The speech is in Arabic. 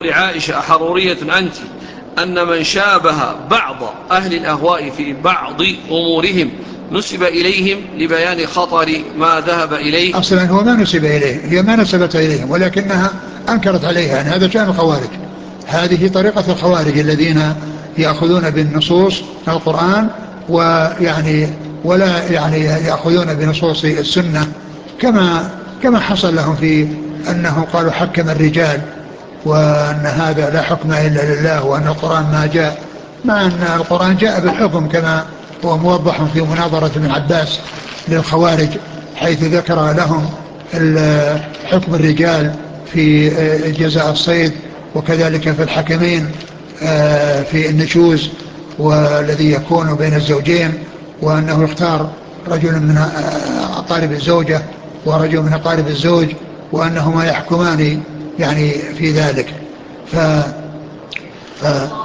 عائشة أحرورية أنت أن من شابه بعض أهل الأهواء في بعض أمورهم نسب إليهم لبيان خطر ما ذهب إليه؟ أصلا هو ما نسب إليه، هي ما نسبت إليهم، ولكنها أنكرت عليها. يعني هذا شأن الخوارج، هذه طريقة الخوارج الذين يأخذون بالنصوص القرآن ويعني ولا يعني يأخذون بنصوص السنة، كما حصل لهم في أنه قالوا حكم الرجال، وأن هذا لا حكم إلا لله، وأن القرآن ما جاء، مع أن القرآن جاء بالحكم كما هو موضح في مناظرة ابن عباس للخوارج، حيث ذكر لهم حكم الرجال في جزاء الصيد، وكذلك في الحكمين في النشوز والذي يكون بين الزوجين، وأنه يختار رجل من أقارب الزوجة ورجل من أقارب الزوج، وأنهما يحكمان يعني في ذلك. ف